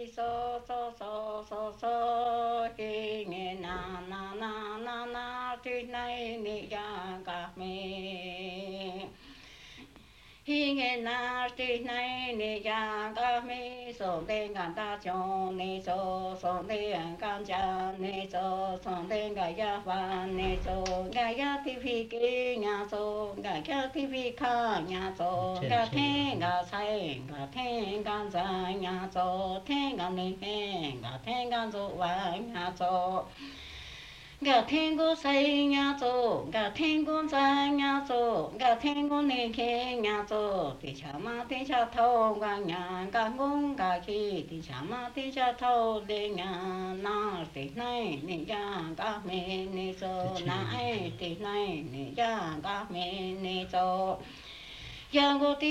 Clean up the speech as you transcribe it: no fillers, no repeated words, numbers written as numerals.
so so so so so ki nghe na na na na na ti nay ni ya ca mi hi nghe na ti nay ni ya ca mi so đen gan ta chong ni so so đen gan cha ni so so đen ga ya va ni so ga ya ti phi ki nya so ga ya ti phi kha nya so ga the ga sai ga the gan za nya so the ga ni he ga the gan zo wa nya so gà thiên cô say nhà tổ gà thiên cô ra nhà tổ gà thiên cô nề khe nhà tổ thì chả mà thì chả thâu gà nhà gà ngung gà khi thì chả mà thì chả thâu để nhà na thì này nè ya gà mẹ nè so nãy thì này nè ya gà mẹ nè so